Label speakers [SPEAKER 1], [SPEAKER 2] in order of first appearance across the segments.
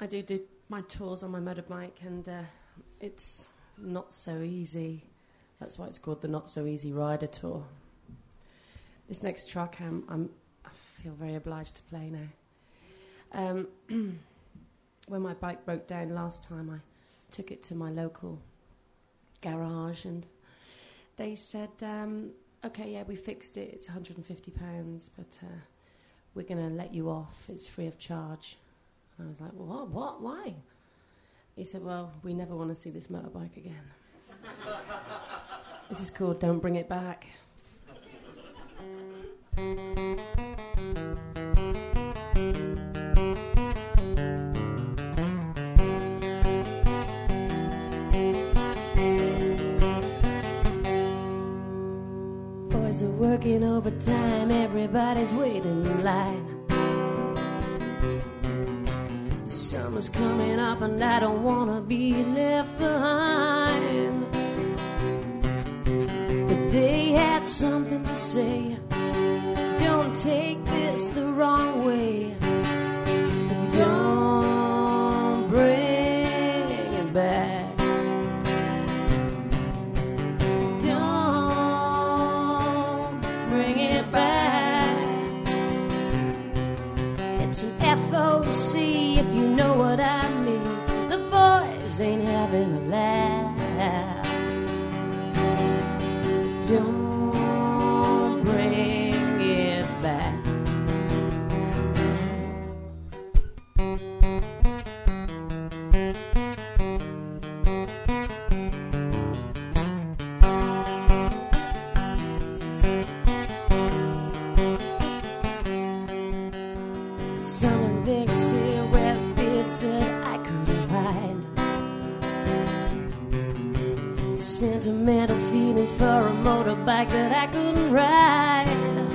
[SPEAKER 1] I do my tours on my motorbike, and it's not so easy. That's why it's called the Not So Easy Rider Tour. This next track, I feel very obliged to play now. When my bike broke down last time, I took it to my local garage, and they said, okay, yeah, we fixed it, it's £150, but we're going to let you off, it's free of charge. And I was like, what, why? He said, well, we never want to see this motorbike again. This is called Don't Bring It Back. Boys are working overtime, everybody's waiting in line. Summer's coming up and I don't want to be left behind. But they had something to say. Don't take this the wrong way. Don't bring it back. Don't bring it back. It's an FOC, if you know what I mean. The boys ain't having a laugh. Don't bring it back. Some big city where fears that I couldn't hide. Sentimental feelings for a motorbike that I couldn't ride.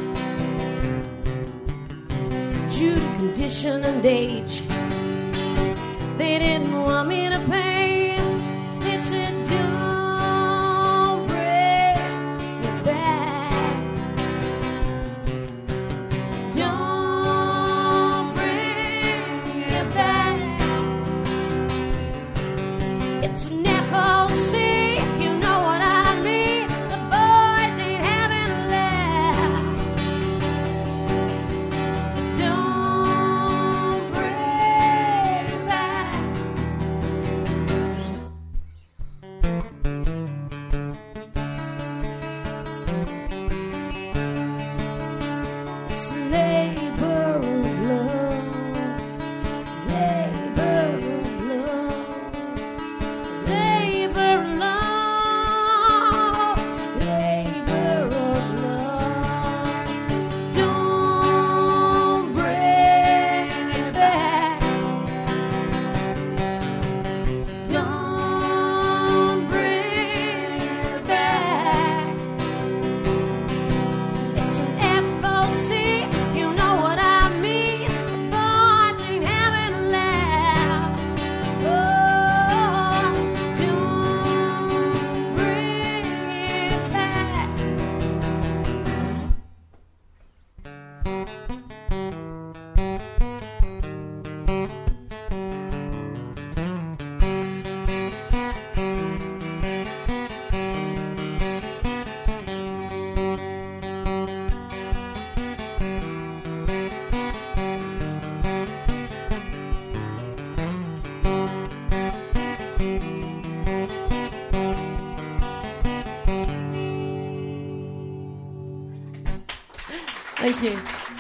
[SPEAKER 1] Due to condition and age, they didn't want me to pay. They said, don't bring it back. Don't bring it back. It's an FOC, you know what I mean. The boys ain't having a laugh. Don't bring it back. It's a labor of love, labor of love. Labor of love, labor of love. Don't bring it back. Don't bring it back. It's an FOC, you know what I mean. The boys ain't having a laugh. Oh, don't bring it back. Thank you.